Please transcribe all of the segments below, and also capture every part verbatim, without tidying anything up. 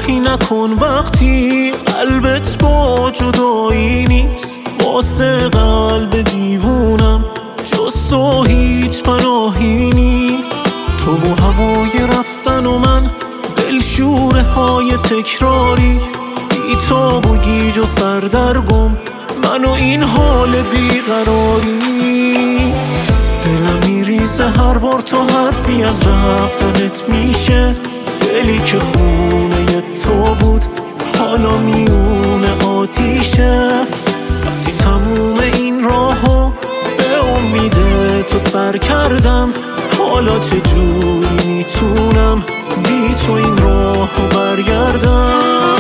نگاهی نکن وقتی قلبت با جدایی نیست. واسه قلب دیوونم جز تو هیچ پناهی نیست. تو و هوای رفتن و من دلشوره های تکراری، بی تو و گیج و سردرگم من و این حال بیقراری. دلم میریزه هر بار تو حرفی از رفتنت میشه. دلی که خونه تو بود حالا میونه آتیشه. وقتی تموم این راهو به امید تو سر کردم، حالا چجوری میتونم بی تو این راهو برگردم؟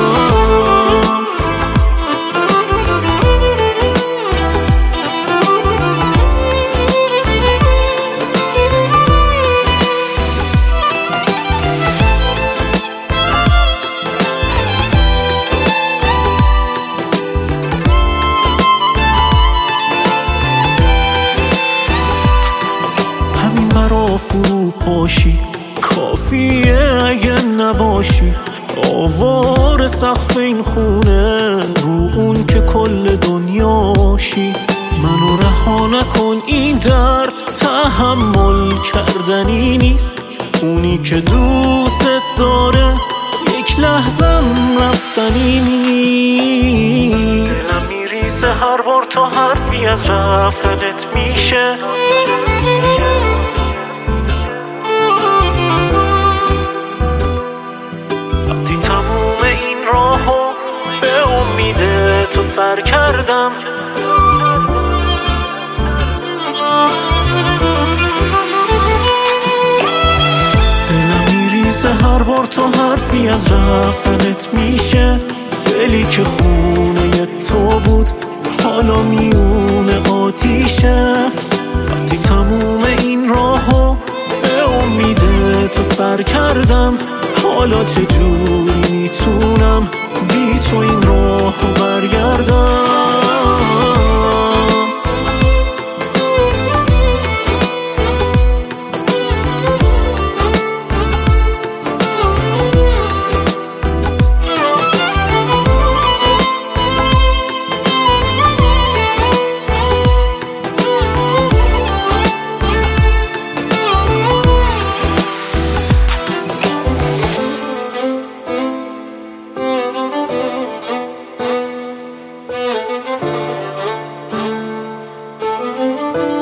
فرو پاشی کافیه اگه نباشی. آوار سقف این خونه رو اون که کل دنیاشی. منو رها نکن، این درد تحمل کردنی نیست. اونی که دوست داره یک لحظم رفتنی نیست. دلم میریزه هر بار تو حرفی از رفتنت میشه. تو سر کردم دلم میریزه هر بار تو حرفی از رفتنت میشه. دلی که خونه تو بود حالا میونه آتیشه. وقتی تموم این راهو به امید تو سر کردم، حالا چجوری میتونم بی تو این راهو برگردم؟ Thank you.